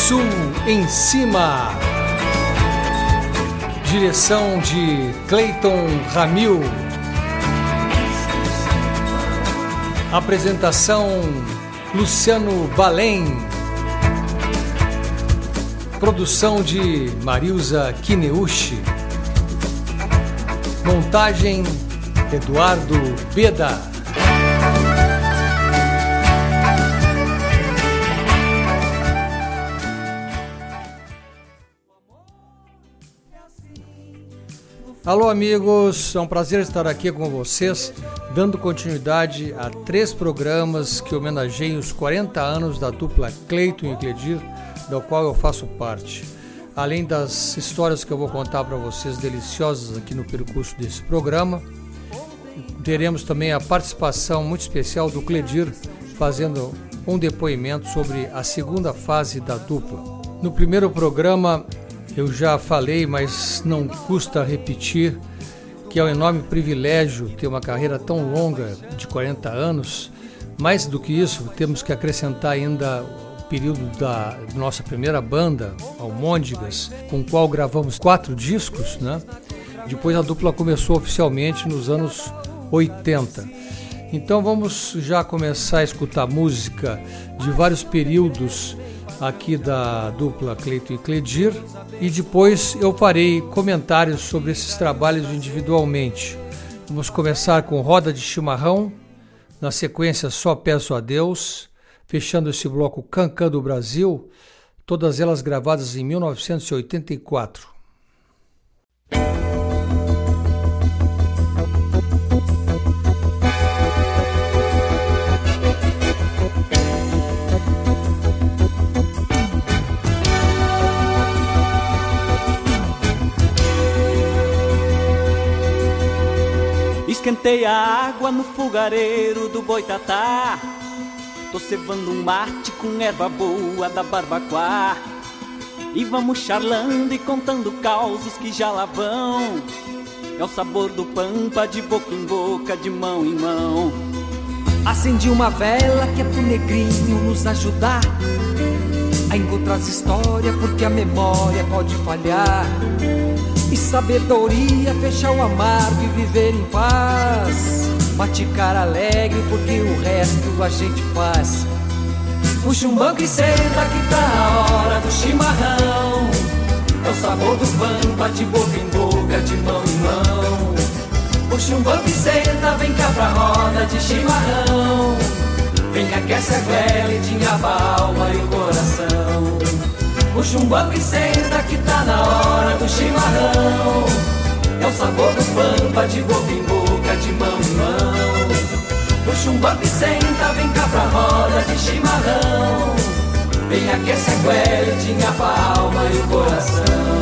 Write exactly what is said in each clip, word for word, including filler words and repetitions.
Sul em Cima. Direção de Cleiton Ramil. Apresentação Luciano Balém. Produção de Marilza Kineuchi. Montagem Eduardo Beda. Alô amigos, é um prazer estar aqui com vocês, dando continuidade a três programas que homenageiam os quarenta anos da dupla Cleiton e Cledir, da qual eu faço parte. Além das histórias que eu vou contar para vocês deliciosas aqui no percurso desse programa, teremos também a participação muito especial do Cledir, fazendo um depoimento sobre a segunda fase da dupla. No primeiro programa eu já falei, mas não custa repetir, que é um enorme privilégio ter uma carreira tão longa de quarenta anos. Mais do que isso, temos que acrescentar ainda o período da nossa primeira banda, Almôndegas, com o qual gravamos quatro discos, né? Depois a dupla começou oficialmente nos anos oitenta. Então vamos já começar a escutar música de vários períodos aqui da dupla Cleiton e Cledir, e depois eu farei comentários sobre esses trabalhos individualmente. Vamos começar com Roda de Chimarrão, na sequência Só Peço a Deus, fechando esse bloco Cancã do Brasil, todas elas gravadas em mil novecentos e oitenta e quatro. Esquentei a água no fogareiro do Boitatá, tô cevando um mate com erva boa da Barbacoa. E vamos charlando e contando causos que já lá vão. É o sabor do pampa de boca em boca, de mão em mão. Acendi uma vela que é pro negrinho nos ajudar a encontrar as histórias, porque a memória pode falhar. E sabedoria, fechar o amargo e viver em paz. Maticar alegre, porque o resto a gente faz. Puxa um banco e senta que tá a hora do chimarrão. É o sabor do pampa de boca em boca, de mão em mão. Puxa um banco e senta, vem cá pra roda de chimarrão. Vem, aquece a goela e tinha a alma e o coração. Puxa um banco e senta que tá na hora do chimarrão. É o sabor do pampa de boca em boca, de mão em mão. Puxa um banco e senta, vem cá pra roda de chimarrão. Vem, aquece a goela e tinha a alma e o coração.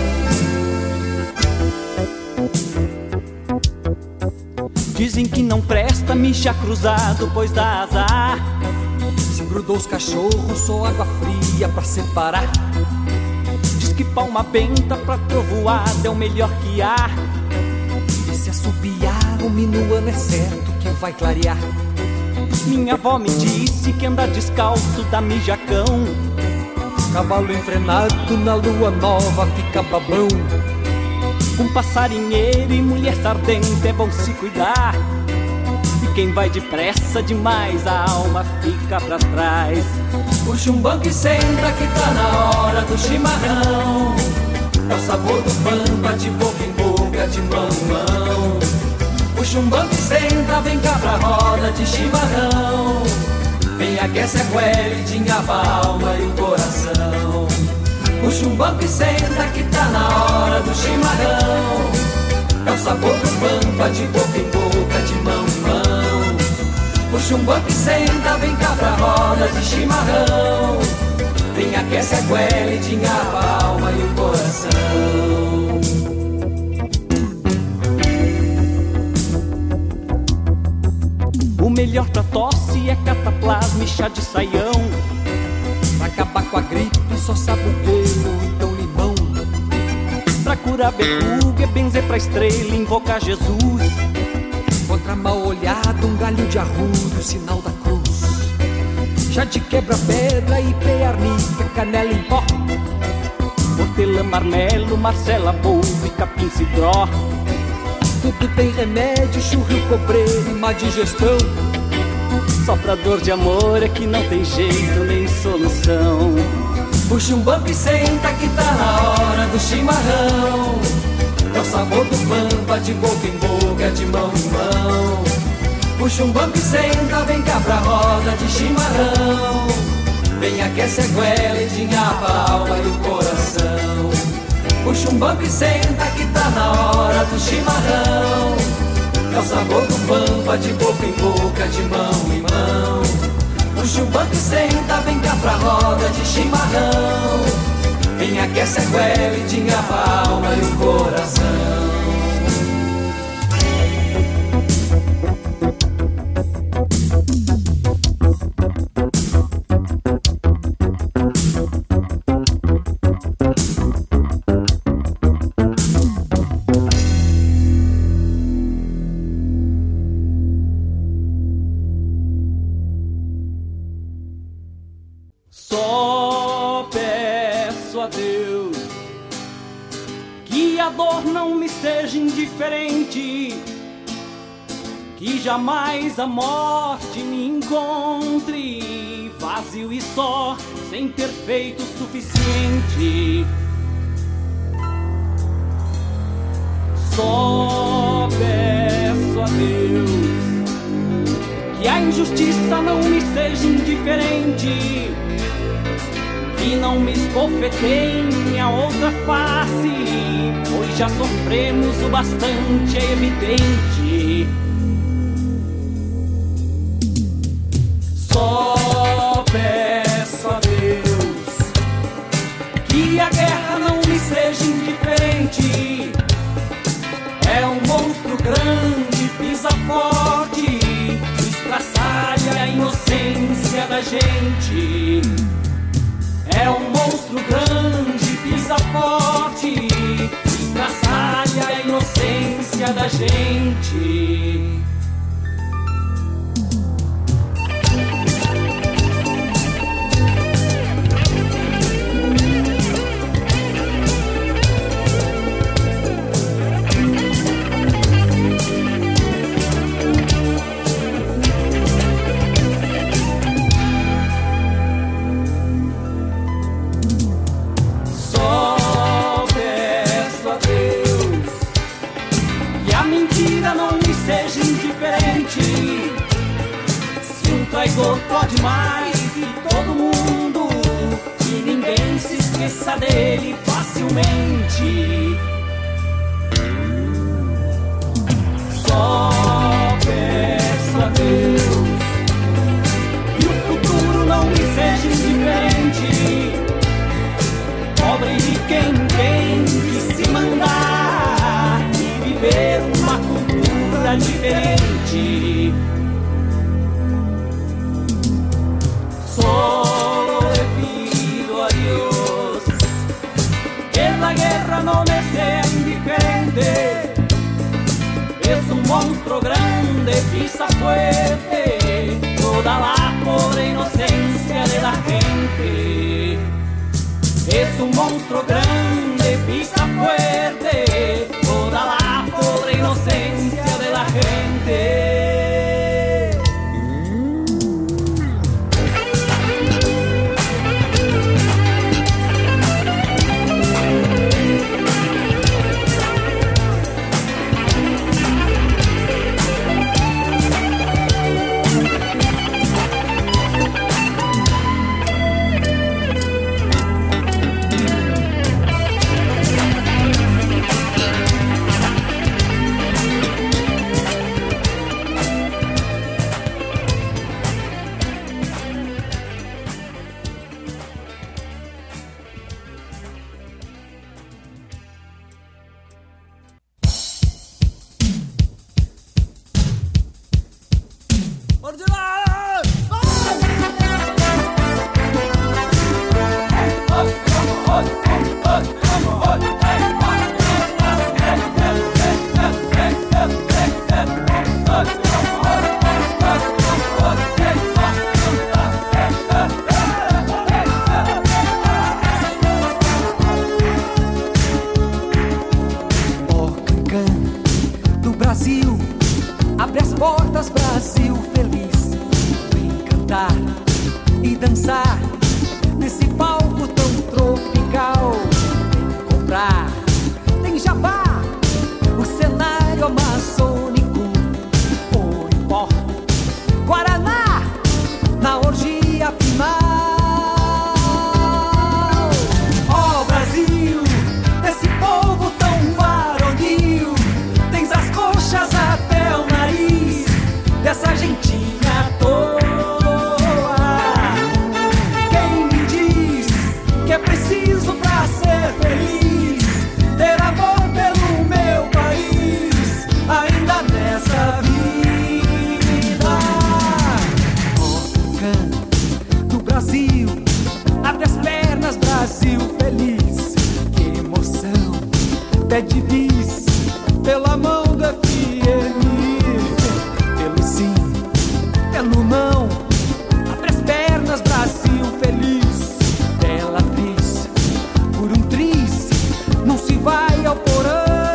Dizem que não presta mijar cruzado, pois dá azar. Se grudou os cachorros, só água fria pra separar. Diz que palma benta pra trovoada é o melhor que há. E se assobiar o minuano é certo que vai clarear. Minha avó me disse que andar descalço dá mijacão. Cavalo enfrenado na lua nova fica babão. Com passarinheiro e mulher sardenta é bom se cuidar. E quem vai depressa demais, a alma fica pra trás. Puxa um banco e senta que tá na hora do chimarrão. É o sabor do pampa de boca em boca, de mão em mão. Puxa um banco e senta, vem cá pra roda de chimarrão. Vem, aquece a goela e tinha a alma e o coração. Puxa um banco e senta que tá na hora do chimarrão. É o sabor do pampa de boca em boca, de mão em mão. Puxa um banco e senta, vem cá pra roda de chimarrão. Vem, aquece a goela e tinha a alma e o coração. O melhor pra tosse é cataplasma e chá de saião. Pra acabar com a gripe só sabugueiro, então limão. Pra curar berruga é benzer pra estrela e invocar Jesus. Contra mal olhado um galho de arrudo, sinal da cruz. chá de quebra-pedra e pearnica, canela em pó, hortelã, marmelo, marcela, boldo e capim-cidró. Tudo tem remédio, churro, cobreiro e má digestão. Só pra dor de amor é que não tem jeito nem solução. Puxa um banco e senta que tá na hora do chimarrão. É o sabor do pampa, de boca em boca, de mão em mão. Puxa um banco e senta, vem cá pra roda de chimarrão. Vem aquece a goela e dinha a alma e o coração. Puxa um banco e senta que tá na hora do chimarrão. É o sabor do pampa, de boca em boca, de mão em mão. Puxa um banco e senta, vem cá pra roda de chimarrão. Vem aquece a goela e dinha a alma e o coração. Só peço a Deus que a dor não me seja indiferente, que jamais a morte me encontre vazio e só, sem ter feito o suficiente. Só peço a Deus que a injustiça não me seja indiferente, que não me esbofeteiem a outra face, pois já sofremos o bastante, é evidente. Só peço a Deus que a guerra não me seja indiferente. É um monstro grande, pisa forte, estraçalha a inocência da gente. É um monstro grande, pisa forte, estraçalha a inocência da gente. traidor pode mais que todo mundo, e ninguém se esqueça dele facilmente. Só peço a Deus que o futuro não me seja indiferente, pobre de quem tem que se mandar e viver uma cultura diferente. Solo le pido a Dios que la guerra no me sea indiferente. Es un monstruo grande, pisa fuerte toda la pobre inocencia de la gente. Es un monstruo grande, pisa fuerte toda la pobre inocencia de la gente. do Brasil, abre as portas, Brasil feliz. Vem cantar e dançar nesse palco tão tropical. Vem comprar, tem jabá, o cenário amazônico, ouro em pó, Guaraná, na orgia final. Ó Brasil, desse povo tão varonil, tens as coxas até o nariz, dessa gentinha à toa. Quem me diz que é preciso pra ser feliz ter amor pelo meu país, ainda nessa vida? Ó canto do Brasil, abre as pernas, Brasil feliz. Que emoção, pede bis pela mão do F M, pelo sim, pelo não, abre as pernas, Brasil feliz. Bela atriz, por um triz, não se vai ao porão.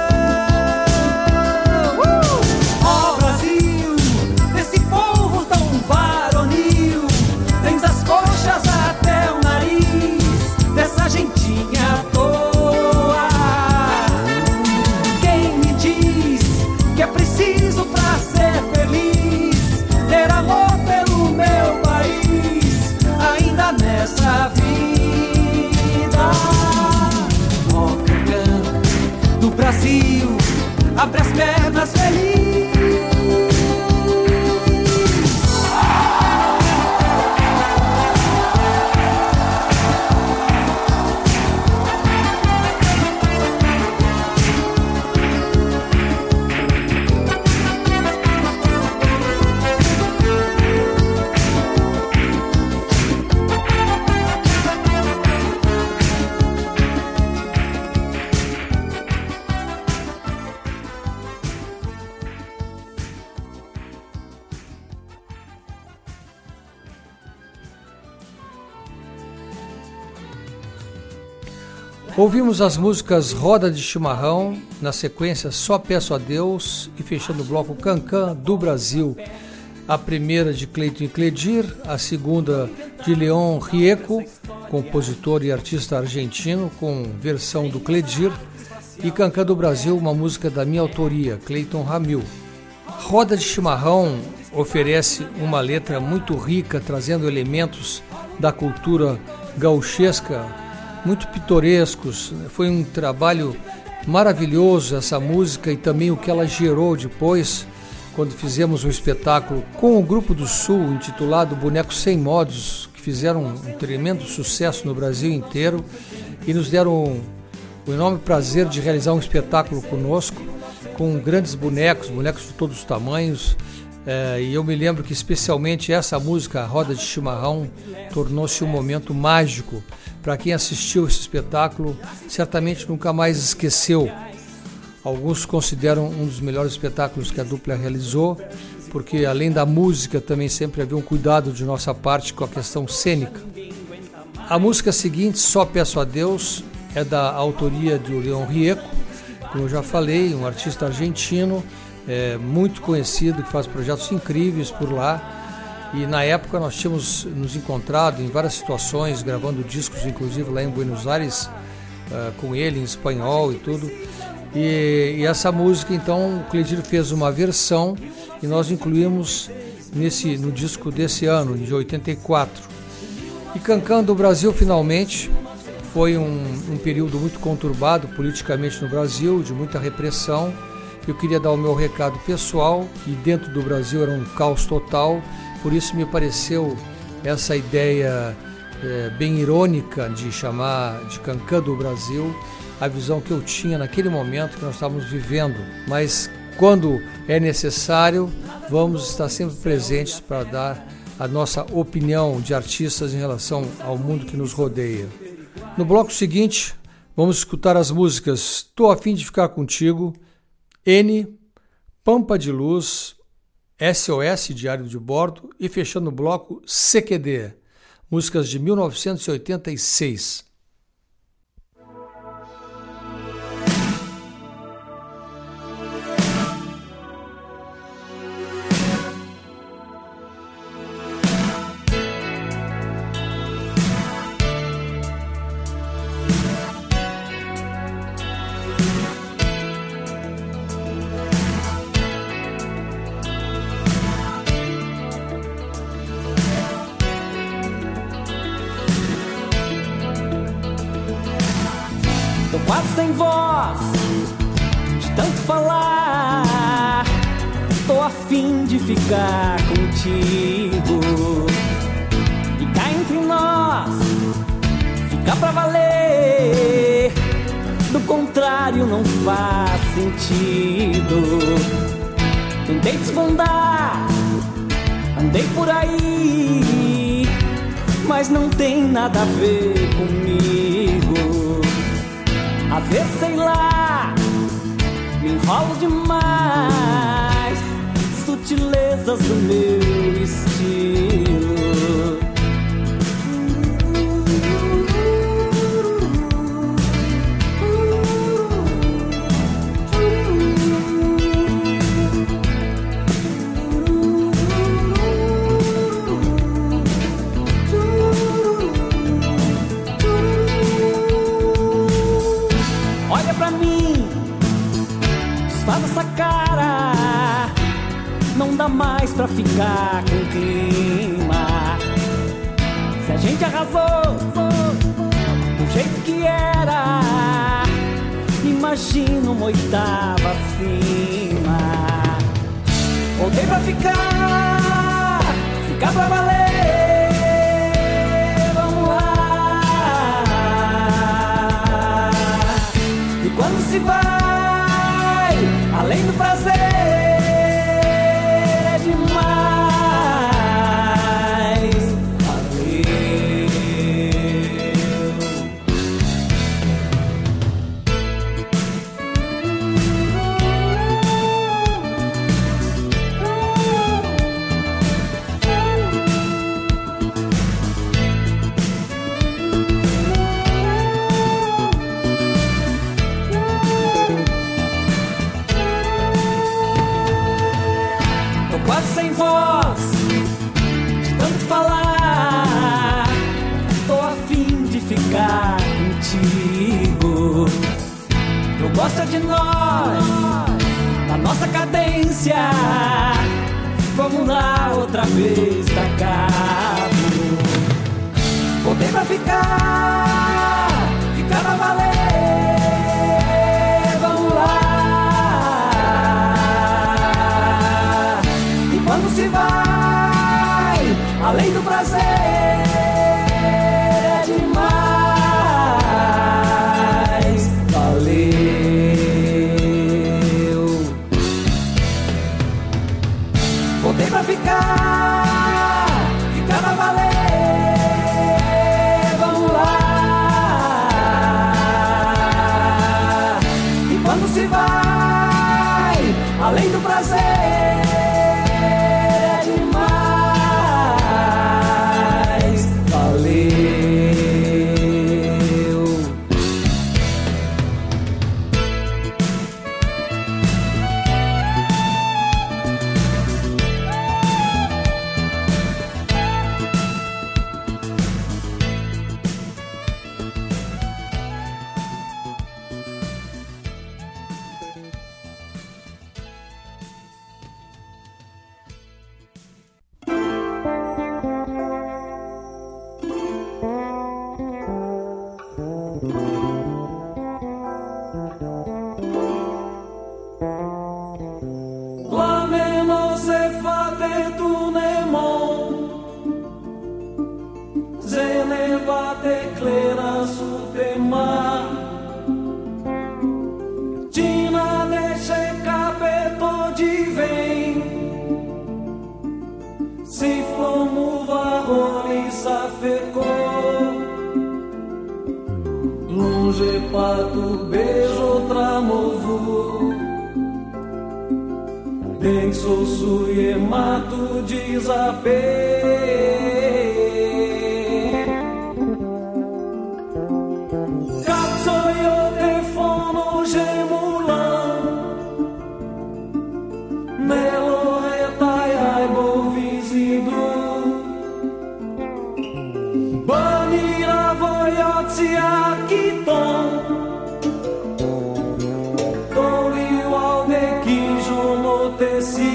Uh! Ó Brasil, desse povo tão varonil, tens as coxas até o nariz, dessa gentinha à toa. Quem me diz que é preciso pra ser feliz ter amor pelo meu país, ainda nessa vida? Ó cantando do Brasil, abre as pernas feliz. Ouvimos as músicas Roda de Chimarrão, na sequência Só Peço a Deus e fechando o bloco Cancan do Brasil. A primeira de Cleiton e Cledir, a segunda de Leon Rieco, compositor e artista argentino, com versão do Cledir, e Cancan do Brasil, uma música da minha autoria, Cleiton Ramil. Roda de Chimarrão oferece uma letra muito rica, trazendo elementos da cultura gauchesca, muito pitorescos. Foi um trabalho maravilhoso essa música e também o que ela gerou depois, quando fizemos um espetáculo com o Grupo do Sul, intitulado Bonecos Sem Modos, que fizeram um tremendo sucesso no Brasil inteiro e nos deram o enorme prazer de realizar um espetáculo conosco, com grandes bonecos, bonecos de todos os tamanhos. É, e eu me lembro que especialmente essa música, Roda de Chimarrão, tornou-se um momento mágico. Para quem assistiu esse espetáculo, certamente nunca mais esqueceu. Alguns consideram um dos melhores espetáculos que a dupla realizou, porque além da música também sempre havia um cuidado de nossa parte com a questão cênica. A música seguinte, Só Peço a Deus, é da autoria do Leon Rieco, como eu já falei, um artista argentino, é, muito conhecido, que faz projetos incríveis por lá. E na época nós tínhamos nos encontrado em várias situações, gravando discos, inclusive lá em Buenos Aires, uh, com ele em espanhol e tudo. E, e essa música, então, o Cledir fez uma versão e nós incluímos nesse, no disco desse ano, de oitenta e quatro. E Cancan do Brasil, finalmente, foi um, um período muito conturbado politicamente no Brasil, de muita repressão. Eu queria dar o meu recado pessoal, e dentro do Brasil era um caos total. Por isso me pareceu essa ideia é, bem irônica de chamar de Cancan do Brasil a visão que eu tinha naquele momento que nós estávamos vivendo. Mas quando é necessário, vamos estar sempre presentes para dar a nossa opinião de artistas em relação ao mundo que nos rodeia. No bloco seguinte, vamos escutar as músicas Tô a Fim de Ficar Contigo, N, Pampa de Luz, S O S, Diário de Bordo, e fechando o bloco C Q D, músicas de mil novecentos e oitenta e seis. quase sem voz de tanto falar. Tô a fim de ficar contigo e cá entre nós ficar pra valer. Do contrário não faz sentido. Tentei desbandar, andei por aí, mas não tem nada a ver comigo. Às vezes, sei lá, me enrolo demais, sutilezas do meu estilo. Olha pra mim, desfaz essa cara, não dá mais pra ficar com clima. Se a gente arrasou do jeito que era, imagina uma oitava acima. Voltei pra ficar, ficar pra valer. Vamos lá. E quando se vai, além do prazer, é demais. Valeu. Tô quase sem voz de tanto falar. Tô a fim de ficar contigo. Tu gosta de nós, da nossa cadência. Vamos lá outra vez, tá cabo. Voltei pra ficar, ficar pra valer. Vamos lá. E quando se vai, além do prazer, é demais. Valeu. Voltei pra ficar, ficar pra valer. Vamos lá. E quando se vai, além do prazer, é demais. Valeu. La meno se fate tu nemon, se ne va declera su tema. Tina deixe capeto de vem, se flomo varroli safecou. Longe pato beijo tramovu, bem sou suie mato desapê. Cazzo io te fono gemulan, melo retaiai bo visidu. Banira voiozzi akiton, toliu al nequijo no teci.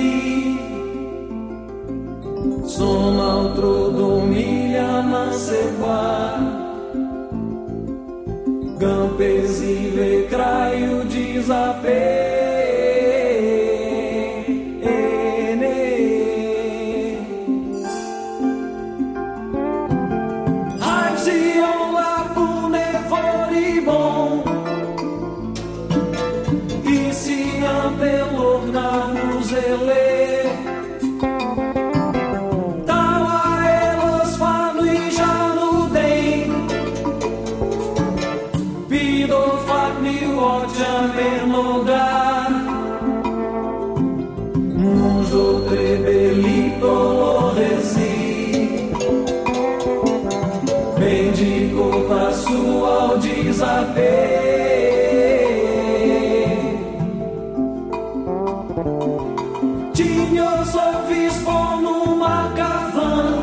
Som altro domilha na seba, Campesi trai o desapego. Tinha só visto numa cavan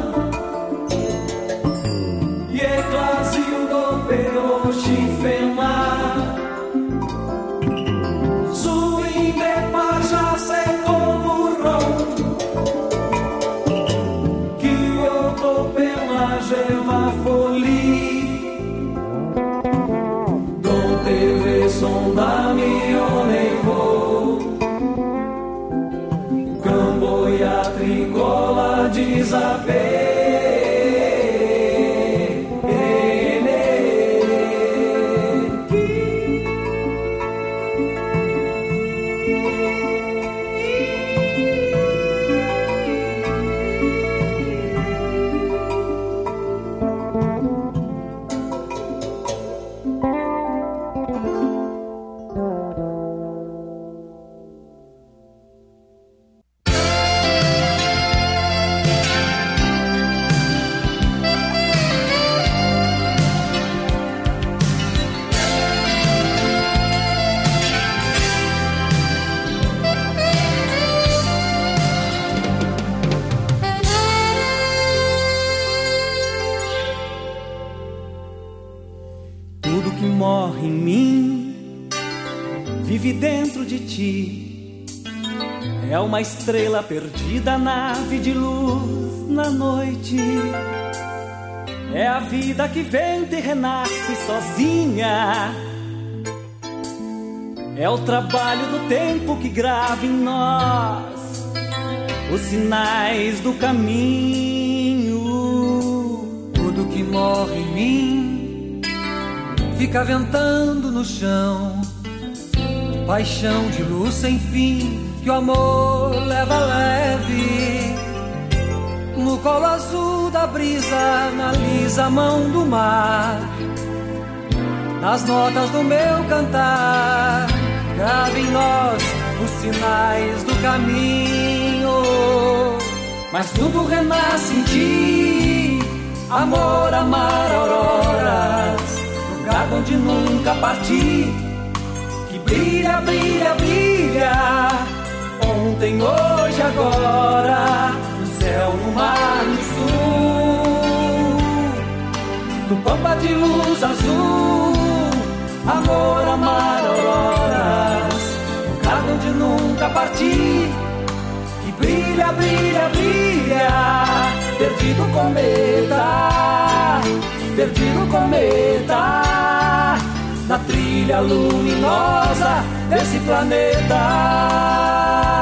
e é clasil do pelo chifena suim de paja seco burrão que eu tô pela gema foli não teve som da minha nevou Camboia tricola desapego. Morre em mim, vive dentro de ti. É uma estrela perdida, nave de luz na noite. É a vida que venta e renasce sozinha. É o trabalho do tempo que grava em nós os sinais do caminho. Tudo que morre em mim fica ventando no chão, paixão de luz sem fim que o amor leva leve. No colo azul da brisa, na lisa mão do mar, nas notas do meu cantar, grava em nós os sinais do caminho. Mas tudo renasce em ti, amor, amar auroras, lugar onde nunca parti, que brilha, brilha, brilha, ontem, hoje, agora, no céu, no mar, no sul, do pampa de luz azul, amor, amar auroras, lugar onde nunca parti, que brilha, brilha, brilha, perdido cometa, perdido cometa, na trilha luminosa desse planeta.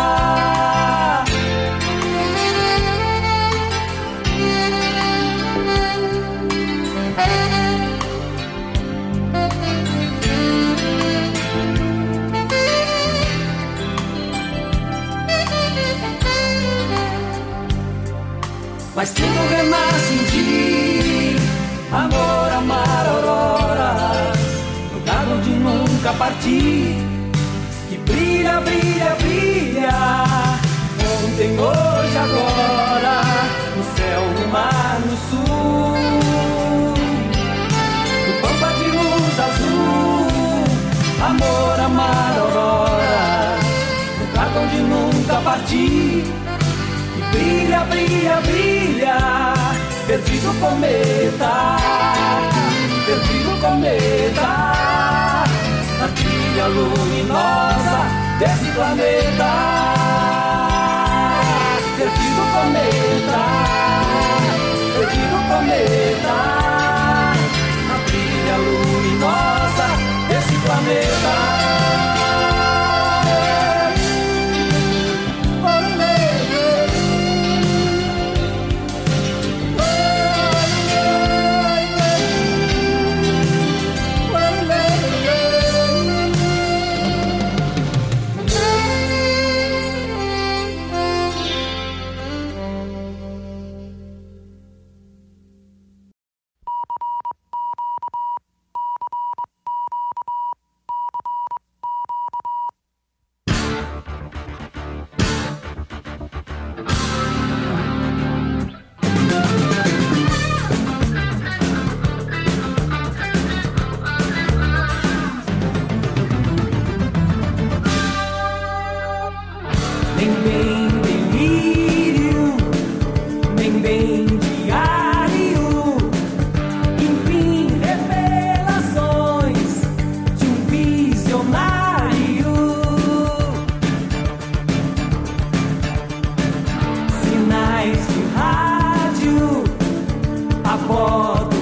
Mas tudo renasce em ti, amor, amar auroras, lugar onde nunca parti, que brilha, brilha, brilha, ontem, hoje, agora, no céu, no mar, no sul, do pampa de luz azul, amor, amar auroras, lugar onde nunca parti, que brilha, brilha, brilha, perdido cometa, perdido cometa, na trilha luminosa desse planeta. Perdido cometa, perdido cometa, na trilha luminosa desse planeta. nem bem delírio, nem bem diário, enfim, revelações de um visionário, sinais de rádio a bordo.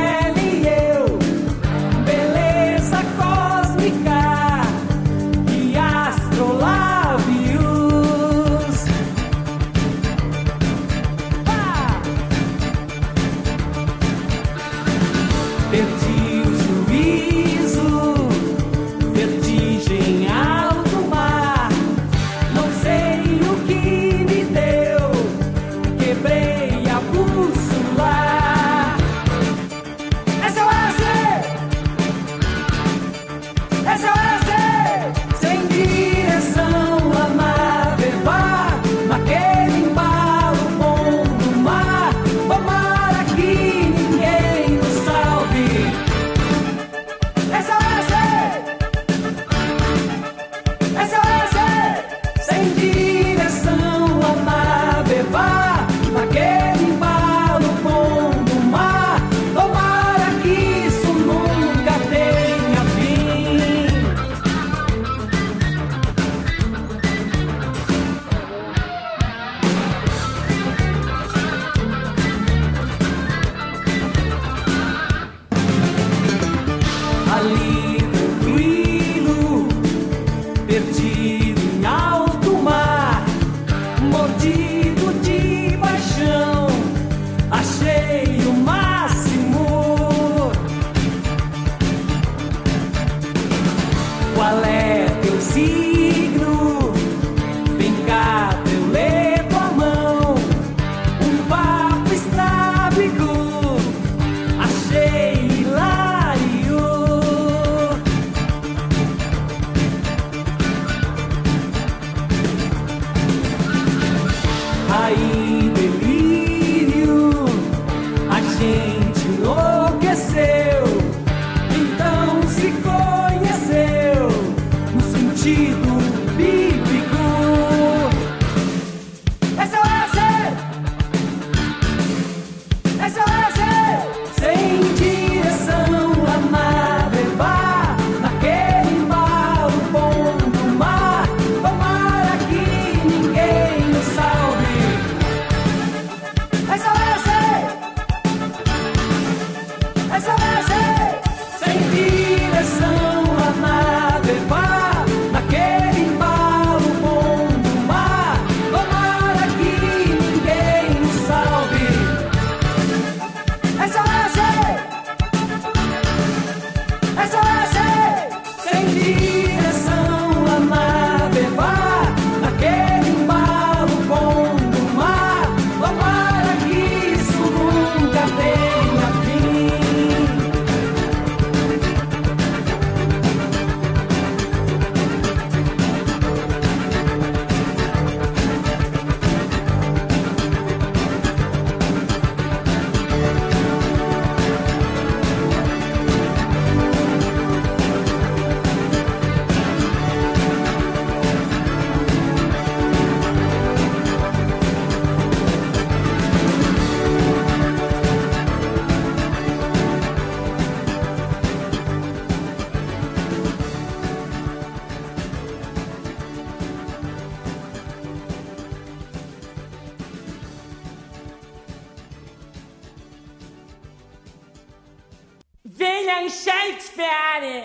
William Shakespeare.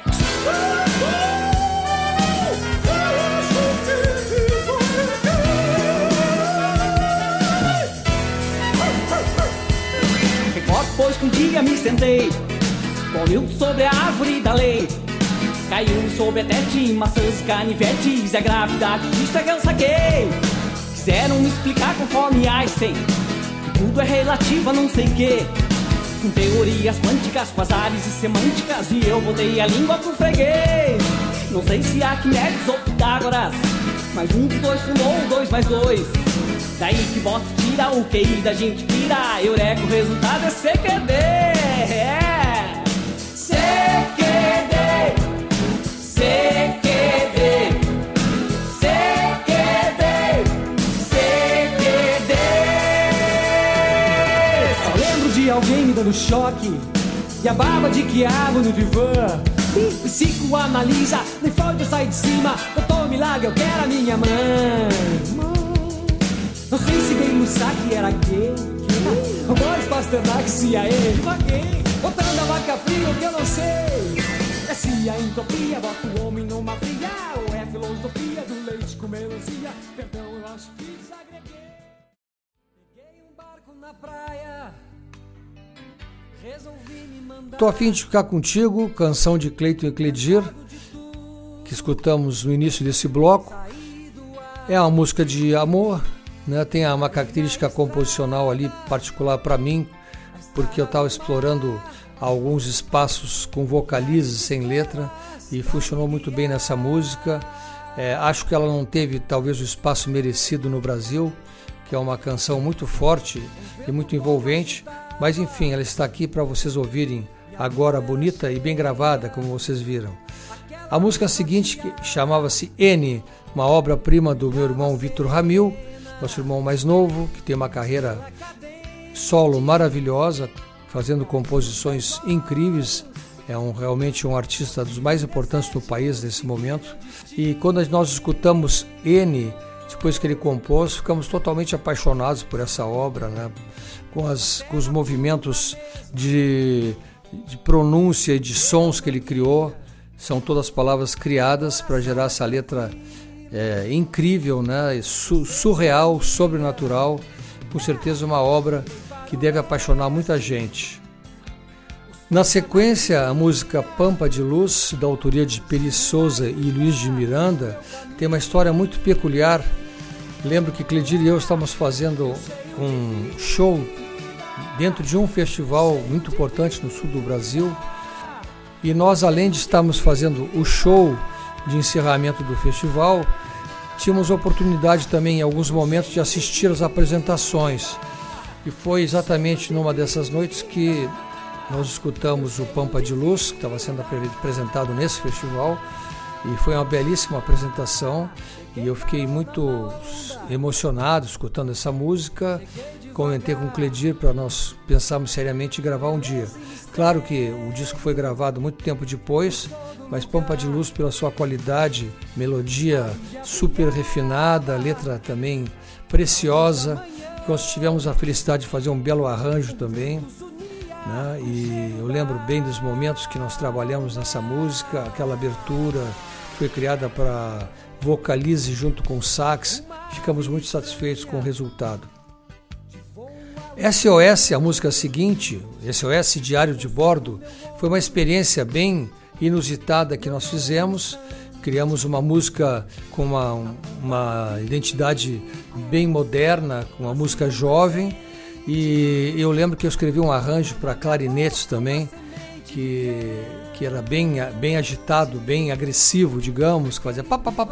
Recordo, pois que um dia me sentei com Newton sobre a árvore da lei. Caiu sobre a tete, maçãs e canivetes, e a gravidade disto é que eu saquei. Quiseram me explicar conforme Einstein que tudo é relativo a não sei quê, com teorias quânticas, quasares e semânticas, e eu botei a língua pro freguês. Não sei se Arquimedes ou Pitágoras, mas um dos dois fundou o dois mais dois. Daí que bota e tira, o Q I da gente tira, eureka, o resultado é C Q D. É C Q D, C Q D, C Q D. dando choque e a barba de quiabo no divã. Me psicoanalisa, nem foi eu sair de cima. Doutor Milagre, eu quero a minha mãe. Não sei se veio no saque era gay. O Boris Pasternak, C I A, botando a vaca fria, o que eu não sei. É se a entropia bota o homem numa fria, ou é filosofia do leite com melancia. Perdão, eu acho que desagreguei. Peguei um barco na praia, resolvi me mandar. Tô a fim de ficar contigo, canção de Cleiton e Cledir, que escutamos no início desse bloco. É uma música de amor, né? Tem uma característica composicional ali particular para mim, porque eu estava explorando alguns espaços com vocalizes sem letra e funcionou muito bem nessa música. É, acho que ela não teve talvez o espaço merecido no Brasil, que é uma canção muito forte e muito envolvente, mas enfim, ela está aqui para vocês ouvirem agora, bonita e bem gravada, como vocês viram. A música seguinte chamava-se N, uma obra-prima do meu irmão Vitor Ramil, nosso irmão mais novo, que tem uma carreira solo maravilhosa, fazendo composições incríveis. É um, realmente um artista dos mais importantes do país nesse momento. E quando nós escutamos N, depois que ele compôs, ficamos totalmente apaixonados por essa obra, né? Com, as, com os movimentos de, de pronúncia e de sons que ele criou. São todas palavras criadas para gerar essa letra é, incrível, né? Surreal, sobrenatural. Com certeza uma obra que deve apaixonar muita gente. Na sequência, a música Pampa de Luz, da autoria de Peri Souza e Luiz de Miranda, tem uma história muito peculiar. Lembro que Cledir e eu estávamos fazendo um show dentro de um festival muito importante no sul do Brasil, e nós, além de estarmos fazendo o show de encerramento do festival, tínhamos a oportunidade também em alguns momentos de assistir às apresentações. E foi exatamente numa dessas noites que nós escutamos o Pampa de Luz, que estava sendo apresentado nesse festival, e foi uma belíssima apresentação, e eu fiquei muito emocionado escutando essa música. Comentei com o Cledir para nós pensarmos seriamente em gravar um dia. Claro que o disco foi gravado muito tempo depois, mas Pampa de Luz, pela sua qualidade, melodia super refinada, letra também preciosa. Nós tivemos a felicidade de fazer um belo arranjo também, né? E eu lembro bem dos momentos que nós trabalhamos nessa música, aquela abertura foi criada para vocalize junto com o sax. Ficamos muito satisfeitos com o resultado. S O S, a música seguinte, S O S Diário de Bordo, foi uma experiência bem inusitada que nós fizemos. Criamos uma música com uma, uma identidade bem moderna, com uma música jovem, e eu lembro que eu escrevi um arranjo para clarinetes também, que, que era bem, bem agitado, bem agressivo, digamos, que fazia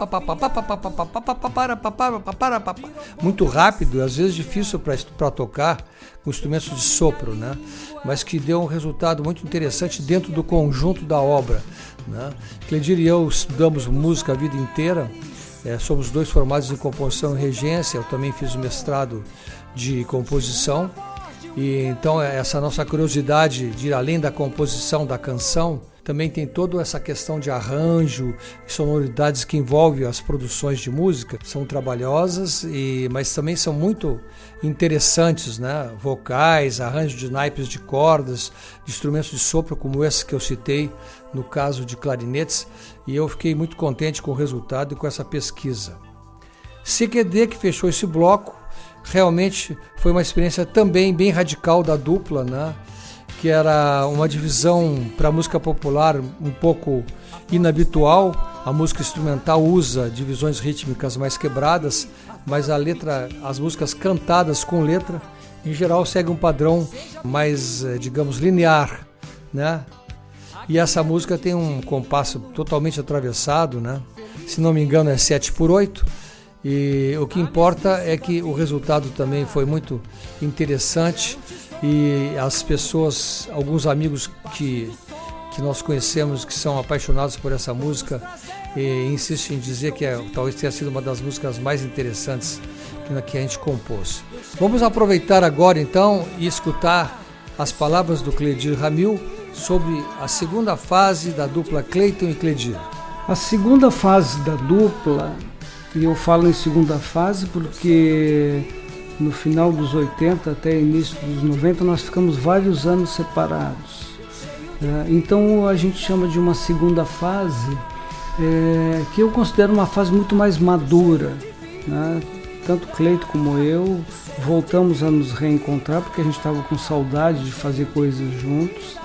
muito rápido, às vezes difícil para tocar com instrumentos de sopro, né? Mas que deu um resultado muito interessante dentro do conjunto da obra, né? Cledir e eu estudamos música a vida inteira, é, somos dois formados em composição e regência. Eu também fiz o mestrado de composição, e então essa nossa curiosidade de ir além da composição da canção também tem toda essa questão de arranjo e sonoridades que envolvem as produções de música. São trabalhosas, e, mas também são muito interessantes, né? Vocais, arranjo de naipes de cordas, de instrumentos de sopro como esse que eu citei, no caso de clarinetes, e eu fiquei muito contente com o resultado e com essa pesquisa. C Q D, que fechou esse bloco, realmente foi uma experiência também bem radical da dupla, né? Que era uma divisão para a música popular um pouco inabitual. A música instrumental usa divisões rítmicas mais quebradas, mas a letra, as músicas cantadas com letra, em geral segue um padrão mais, digamos, linear, né? E essa música tem um compasso totalmente atravessado, né? Se não me engano é sete por oito, e o que importa é que o resultado também foi muito interessante, e as pessoas, alguns amigos que, que nós conhecemos que são apaixonados por essa música, e insistem em dizer que é, talvez tenha sido uma das músicas mais interessantes que, que a gente compôs. Vamos aproveitar agora então e escutar as palavras do Cleidir Ramil sobre a segunda fase da dupla Cleiton e Cleidir. A segunda fase da dupla, e eu falo em segunda fase porque no final dos oitenta até início dos noventa nós ficamos vários anos separados. Então a gente chama de uma segunda fase, é, que eu considero uma fase muito mais madura, né? Tanto Cleiton como eu voltamos a nos reencontrar porque a gente estava com saudade de fazer coisas juntos,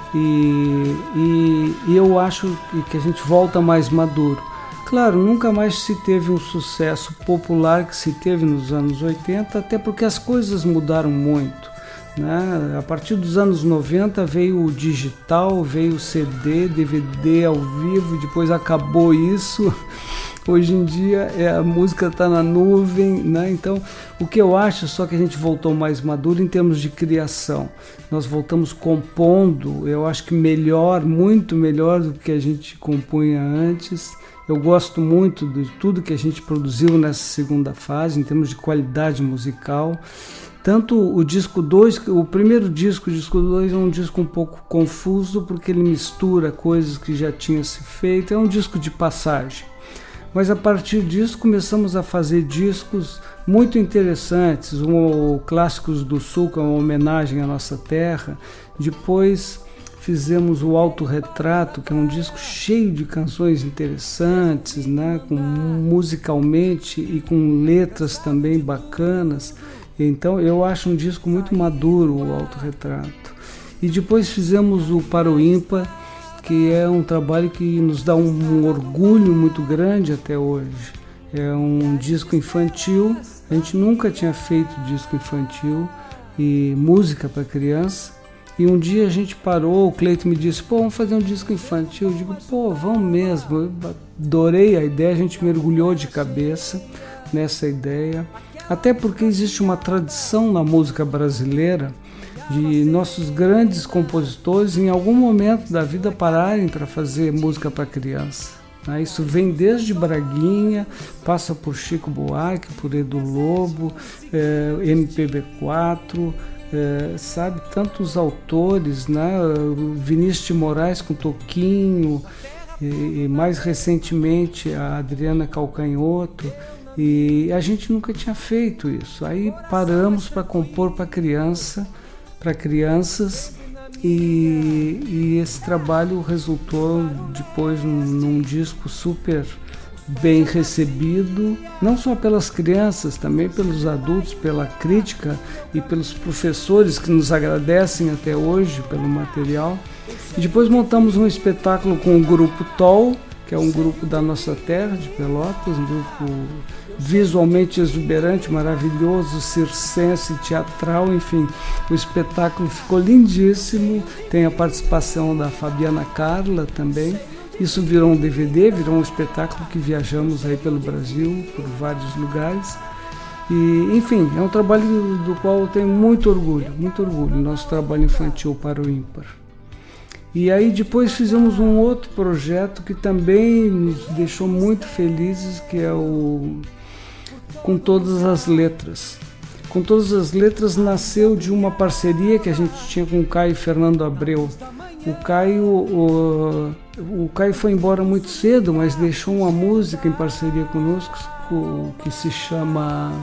e, e, e eu acho que a gente volta mais maduro. Claro, nunca mais se teve um sucesso popular que se teve nos anos oitenta, até porque as coisas mudaram muito, né? A partir dos anos noventa veio o digital, veio o C D, D V D ao vivo, depois acabou isso. Hoje em dia é, a música está na nuvem, né? Então o que eu acho só que a gente voltou mais maduro em termos de criação. Nós voltamos compondo, eu acho que melhor, muito melhor do que a gente compunha antes. Eu gosto muito de tudo que a gente produziu nessa segunda fase, em termos de qualidade musical. Tanto o disco dois, o primeiro disco, o disco dois é um disco um pouco confuso, porque ele mistura coisas que já tinham se feito, é um disco de passagem. Mas a partir disso começamos a fazer discos muito interessantes, o Clássicos do Sul, que é uma homenagem à nossa terra. Depois fizemos o Autorretrato, que é um disco cheio de canções interessantes, né? Com, musicalmente e com letras também bacanas. Então eu acho um disco muito maduro, o Autorretrato. E depois fizemos o Para o Ímpar, que é um trabalho que nos dá um, um orgulho muito grande até hoje. É um disco infantil, a gente nunca tinha feito disco infantil e música para criança. E um dia a gente parou, o Cleiton me disse, pô, vamos fazer um disco infantil. Eu digo, pô, vamos mesmo. Eu adorei a ideia, a gente mergulhou de cabeça nessa ideia. Até porque existe uma tradição na música brasileira de nossos grandes compositores em algum momento da vida pararem para fazer música para criança. Isso vem desde Braguinha, passa por Chico Buarque, por Edu Lobo, é, M P B quatro, é, sabe, tantos autores, né? Vinícius de Moraes com Toquinho, e, e mais recentemente a Adriana Calcanhoto. E a gente nunca tinha feito isso. Aí paramos para compor para criança, para crianças, e, e esse trabalho resultou depois num, num disco super bem recebido, não só pelas crianças, também pelos adultos, pela crítica e pelos professores que nos agradecem até hoje pelo material. E depois montamos um espetáculo com o grupo T O L, que é um grupo da nossa terra, de Pelotas, um grupo visualmente exuberante, maravilhoso, circense, teatral, enfim, o espetáculo ficou lindíssimo. Tem a participação da Fabiana Carla também. Isso virou um D V D, virou um espetáculo que viajamos aí pelo Brasil, por vários lugares. E, enfim, é um trabalho do qual eu tenho muito orgulho, muito orgulho, nosso trabalho infantil Para o Ímpar. E aí depois fizemos um outro projeto que também nos deixou muito felizes, que é o Com Todas as Letras. Com Todas as Letras nasceu de uma parceria que a gente tinha com o Caio e Fernando Abreu. O Caio, o, o Caio foi embora muito cedo, mas deixou uma música em parceria conosco que se chama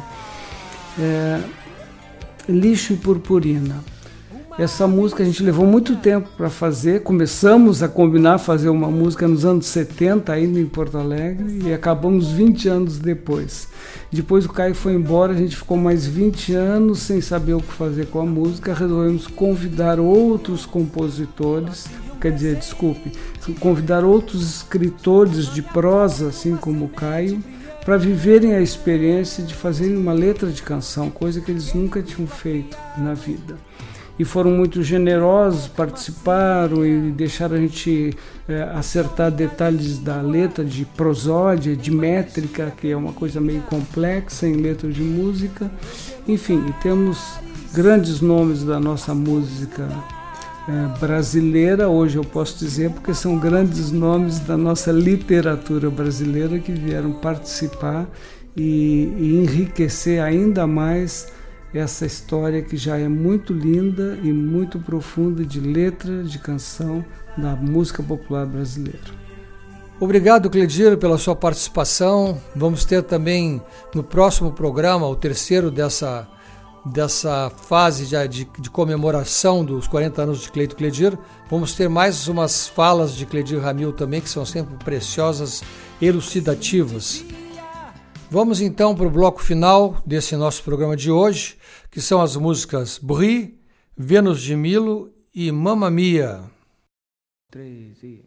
é, Lixo e Purpurina. Essa música a gente levou muito tempo para fazer, começamos a combinar fazer uma música nos anos setenta, ainda em Porto Alegre, e acabamos vinte anos depois. Depois o Caio foi embora, a gente ficou mais vinte anos sem saber o que fazer com a música, resolvemos convidar outros compositores, quer dizer, desculpe, convidar outros escritores de prosa, assim como o Caio, para viverem a experiência de fazerem uma letra de canção, coisa que eles nunca tinham feito na vida. E foram muito generosos, participaram e deixaram a gente é, acertar detalhes da letra de prosódia, de métrica, que é uma coisa meio complexa em letra de música. Enfim, e temos grandes nomes da nossa música é, brasileira, hoje eu posso dizer, porque são grandes nomes da nossa literatura brasileira que vieram participar e, e enriquecer ainda mais essa história que já é muito linda e muito profunda de letra, de canção da música popular brasileira. Obrigado, Cledir, pela sua participação. Vamos ter também no próximo programa, o terceiro dessa, dessa fase de, de, de comemoração dos quarenta anos de Cleito Cledir, vamos ter mais umas falas de Cledir Ramil também, que são sempre preciosas, elucidativas. Vamos então para o bloco final desse nosso programa de hoje, que são as músicas Brie, Vênus de Milo e Mamma Mia. Três e...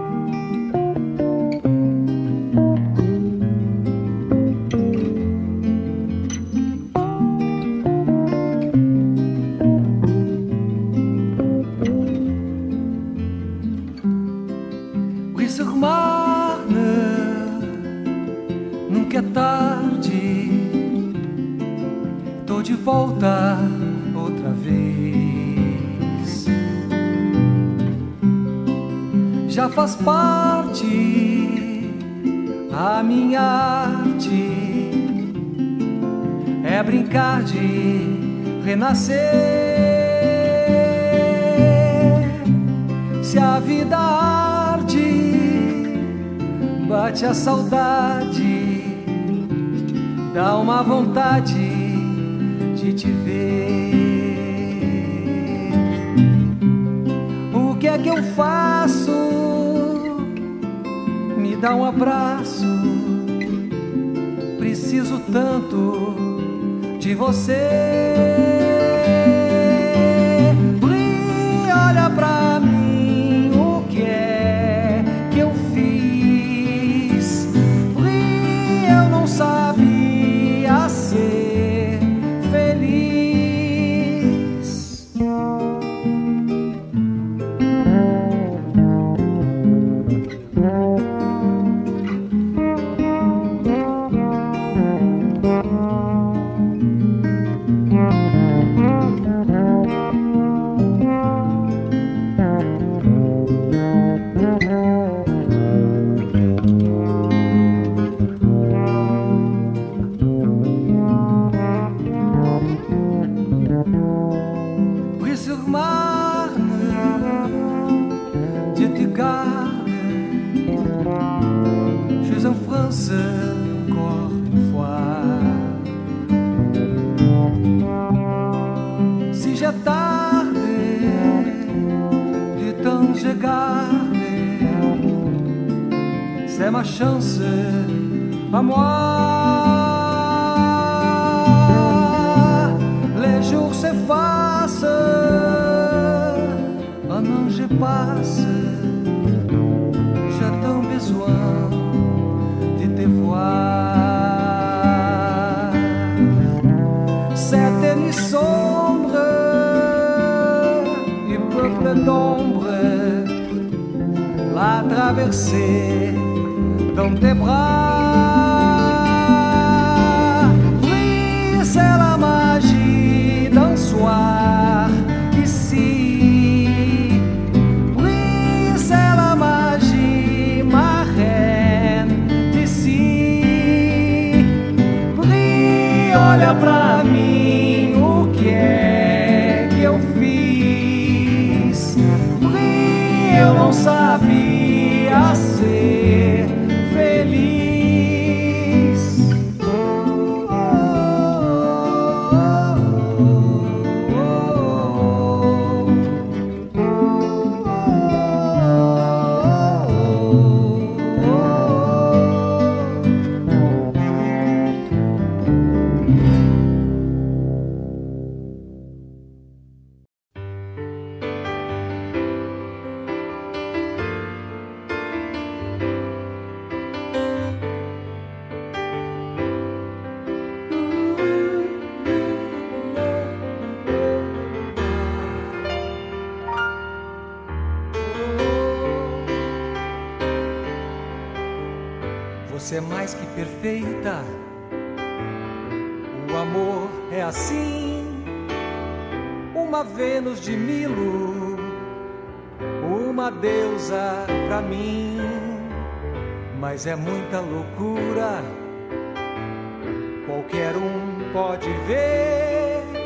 Nunca é tarde, tô de volta outra vez. Já faz parte a minha arte, é brincar de renascer. Se a vida arde, bate a saudade, dá uma vontade de te ver. O que é que eu faço? Me dá um abraço, preciso tanto de você. Brie, olha pra mim, o que é que eu fiz? Brie, eu não sabia ser feliz. C'est ma chance à moi. Les jours s'effacent, un ange passe. J'ai tant besoin de te voir. Cette nuit sombre et peuple d'ombre, la traversée dans tes bras. Oui, c'est la magie d'un soir ici. Oui, c'est la magie, ma reine d'ici. Oui, olha pra mim, o que é que eu fiz? Oui, eu não sabia ser feliz. Oh, você é mais que perfeita, o amor é assim, uma Vênus de Milo, uma deusa pra mim. Mas é muita loucura, qualquer um pode ver.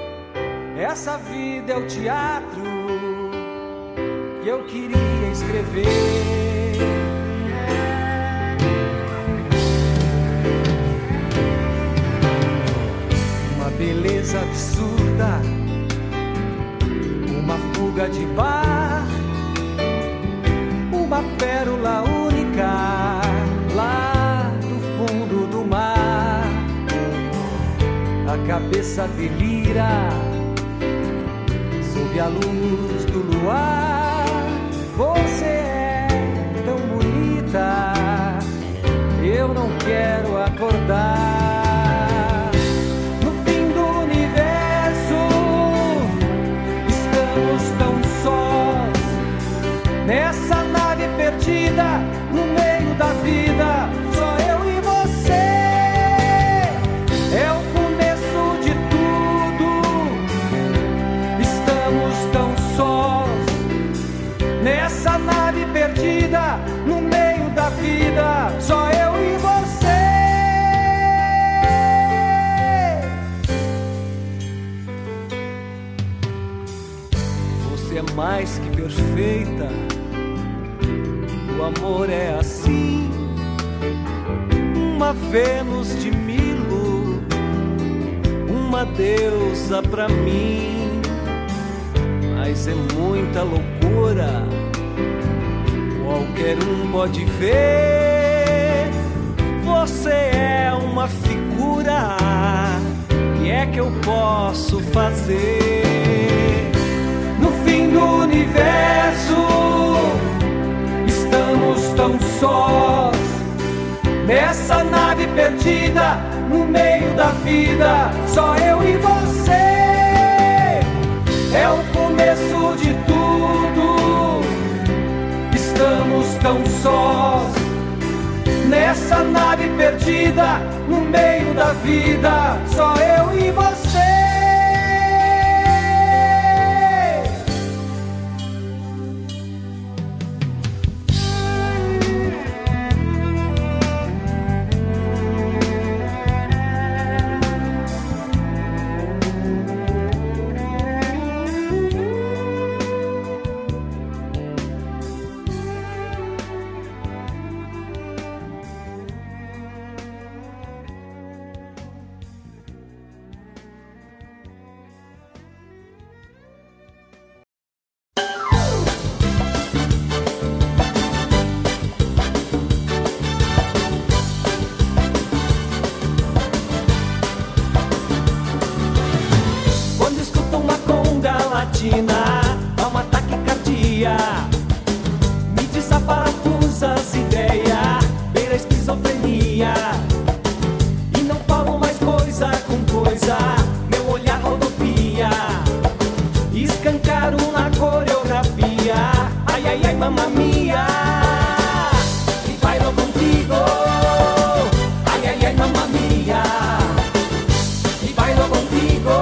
essa vida é o teatro que eu queria escrever. Uma beleza absurda, uma fuga de bar, uma pérola única lá do fundo do mar. A cabeça delira sob a luz do luar. Você é tão bonita, eu não quero acordar. No fim do universo, estamos tão sós, nessa nave perdida, no meio da vida, só eu e você. É o começo de tudo, estamos tão sós, nessa nave perdida, no meio da vida, só eu e você. Você é mais que perfeita, o amor é assim, uma Vênus de Milo, uma deusa pra mim. Mas é muita loucura, qualquer um pode ver. Você é uma figura, que é que eu posso fazer? No fim do universo, estamos tão sós, nessa nave perdida, no meio da vida, só eu e você. É o começo de tudo, estamos tão sós, nessa nave perdida, no meio da vida, só eu e você. Dá uma taquicardia, me desaparafusa as ideias, beira a esquizofrenia. E não falo mais coisa com coisa, meu olhar rodopia, escancaro na coreografia. Ai, ai, ai, mamma mia, e bailo contigo. Ai, ai, ai, mamma mia, e bailo contigo.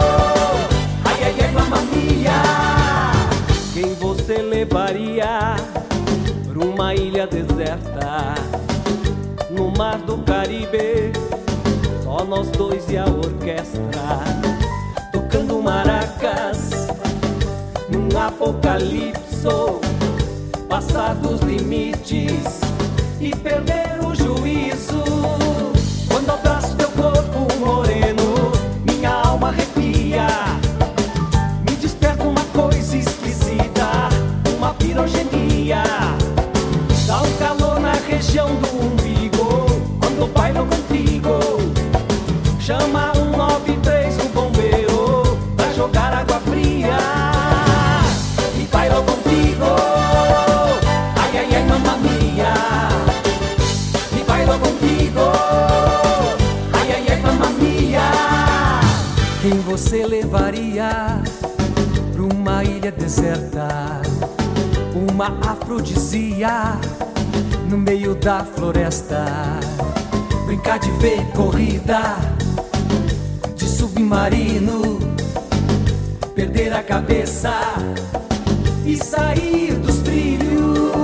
Quem você levaria pra uma ilha deserta, no mar do Caribe, só nós dois e a orquestra, tocando maracas, num apocalipso, passar dos limites e perder o juízo. Quando abraço teu corpo moreno, minha alma arrepia, me desperta uma coisa esquisita, uma pirogenia. Dá um calor na região do umbigo, quando bailo contigo. Chama um nove três, um bombeiro, pra jogar água fria. E bailo contigo. Ai, ai, ai, mamma mia. E bailo contigo. Ai, ai, ai, mamma mia. Quem você levaria pra uma ilha deserta, uma afrodisia no meio da floresta, brincar de ver corrida de submarino, perder a cabeça e sair dos trilhos.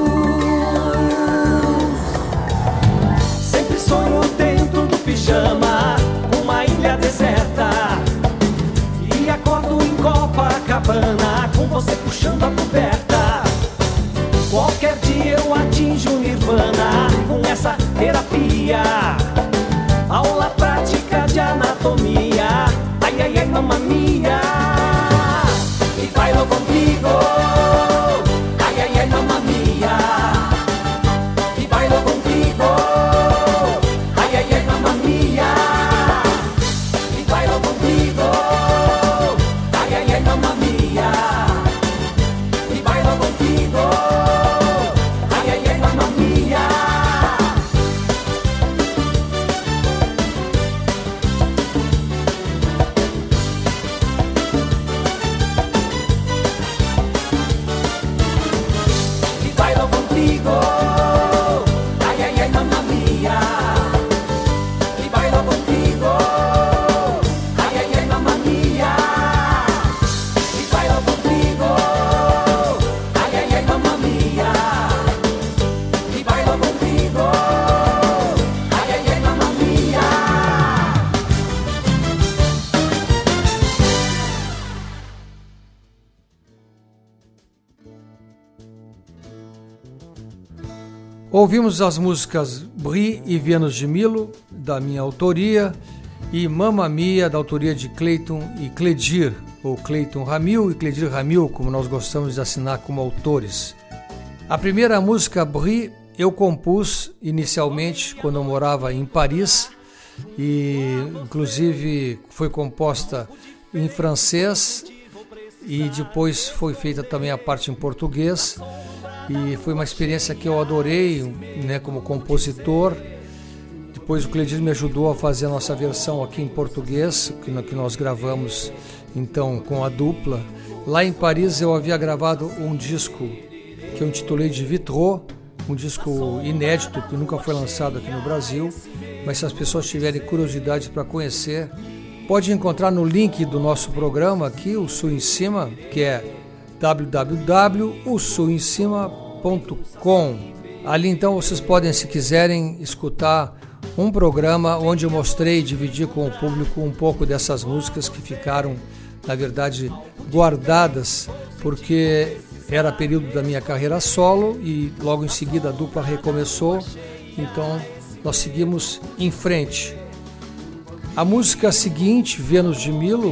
Sempre sonho dentro do pijama, uma ilha deserta, e acordo em copo baixando a coberta. Qualquer dia eu atinjo o nirvana com essa terapia. Aula prática de anatomia. Ai, ai, ai, mamma mia. E bailo contigo. Ai, ai, ai, mamma mia. E bailo contigo. Ai, ai, ai, mamma mia. E bailo contigo. Ai, ai, ai, mamma mia. E bailo contigo. Ai, ai, ai, mamma mia. Ouvimos as músicas Brie e Vênus de Milo, da minha autoria, e Mamma Mia, da autoria de Cleiton e Cledir, ou Cleiton Ramil e Cledir Ramil, como nós gostamos de assinar como autores. A primeira música, Brie, eu compus inicialmente quando eu morava em Paris, e inclusive foi composta em francês, e depois foi feita também a parte em português, e foi uma experiência que eu adorei, né, como compositor. Depois o Cledir me ajudou a fazer a nossa versão aqui em português, que nós gravamos então com a dupla. Lá em Paris eu havia gravado um disco que eu intitulei de Vitrô, um disco inédito que nunca foi lançado aqui no Brasil, mas se as pessoas tiverem curiosidade para conhecer, pode encontrar no link do nosso programa aqui, o Sul em Cima, que é w w w ponto o sul em cima ponto com. Ali então vocês podem, se quiserem, escutar um programa onde eu mostrei e dividi com o público um pouco dessas músicas que ficaram, na verdade, guardadas, porque era período da minha carreira solo e logo em seguida a dupla recomeçou, então nós seguimos em frente. A música seguinte, Vênus de Milo,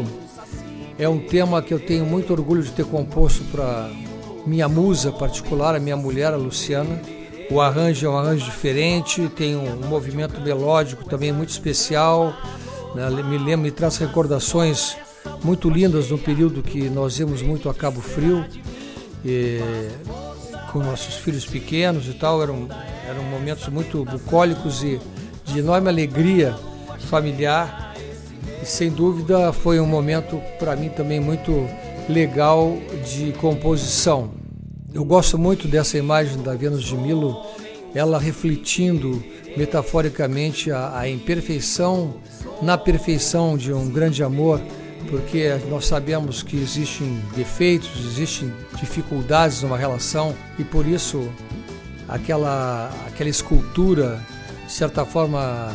é um tema que eu tenho muito orgulho de ter composto para minha musa particular, a minha mulher, a Luciana. O arranjo é um arranjo diferente, tem um movimento melódico também muito especial, né? Me lembra, me traz recordações muito lindas no período que nós íamos muito a Cabo Frio, e, com nossos filhos pequenos e tal. Eram, eram momentos muito bucólicos e de enorme alegria familiar. E sem dúvida foi um momento para mim também muito legal de composição. Eu gosto muito dessa imagem da Vênus de Milo, ela refletindo metaforicamente a, a imperfeição na perfeição de um grande amor, porque nós sabemos que existem defeitos, existem dificuldades numa relação, e por isso aquela, aquela escultura, de certa forma,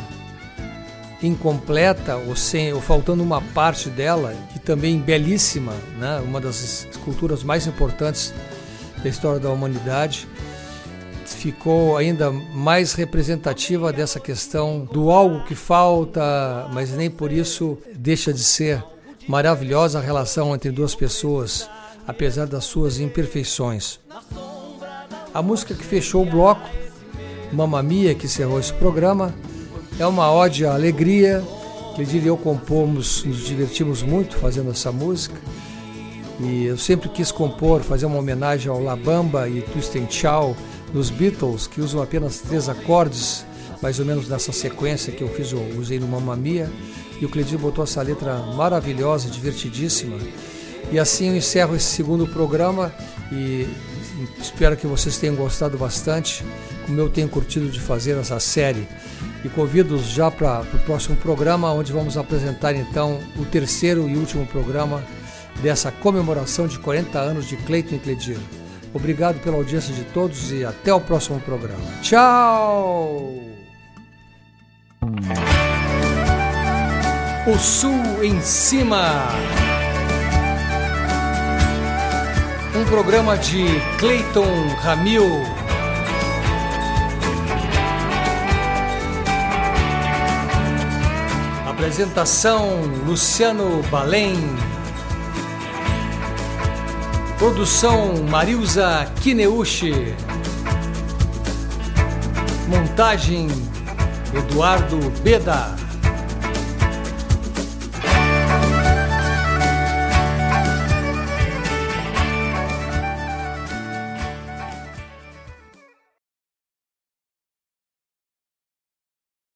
incompleta ou, sem, ou faltando uma parte dela, e também belíssima, né? Uma das esculturas mais importantes da história da humanidade, ficou ainda mais representativa dessa questão do algo que falta, mas nem por isso deixa de ser maravilhosa a relação entre duas pessoas, apesar das suas imperfeições. A música que fechou o bloco, Mamma Mia, que encerrou esse programa, é uma ode à alegria. Cledir e eu compomos, nos divertimos muito fazendo essa música, e eu sempre quis compor, fazer uma homenagem ao La Bamba e Twist and Shout dos Beatles, que usam apenas três acordes, mais ou menos nessa sequência que eu fiz, eu usei no Mamma Mia, e o Cledir botou essa letra maravilhosa, divertidíssima. E assim eu encerro esse segundo programa e espero que vocês tenham gostado bastante, como eu tenho curtido de fazer essa série. E convido-os já para o próximo programa, onde vamos apresentar então o terceiro e último programa dessa comemoração de quarenta anos de Cleiton e Cledir. Obrigado pela audiência de todos e até o próximo programa. Tchau! O Sul em Cima. Um programa de Cleiton Ramil. Apresentação Luciano Balém. Produção Marilza Kineuchi. Montagem Eduardo Beda.